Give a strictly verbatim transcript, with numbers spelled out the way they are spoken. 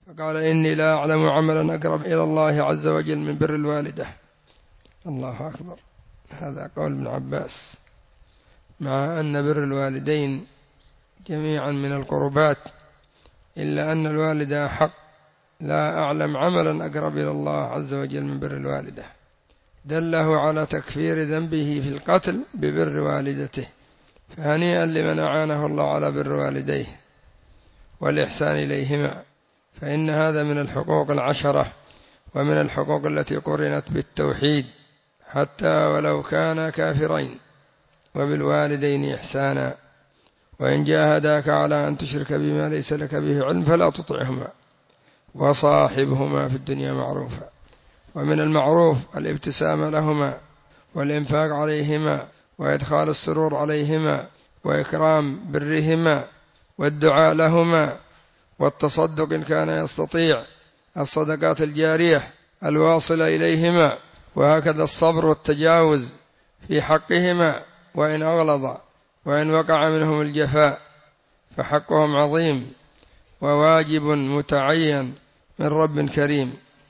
فقال إني لا أعلم عملا أقرب إلى الله عز وجل من بر الوالدة. الله أكبر. هذا قول ابن عباس، مع أن بر الوالدين جميعا من القربات، إلا أن الوالدة حق. لا أعلم عملا أقرب إلى الله عز وجل من بر الوالدة، دله على تكفير ذنبه في القتل ببر والدته. فهنيئا لمن أعانه الله على بر والديه والإحسان إليهما، فإن هذا من الحقوق العشرة، ومن الحقوق التي قرنت بالتوحيد حتى ولو كانا كافرين. وبالوالدين إحسانا، وإن جاهداك على أن تشرك بما ليس لك به علم فلا تطعهما وصاحبهما في الدنيا معروفا. ومن المعروف الابتسام لهما والإنفاق عليهما وإدخال السرور عليهما وإكرام برهما والدعاء لهما والتصدق إن كان يستطيع، الصدقات الجارية الواصلة إليهما، وهكذا الصبر والتجاوز في حقهما وإن أغلظ وإن وقع منهم الجفاء، فحقهم عظيم وواجب متعين من رب كريم.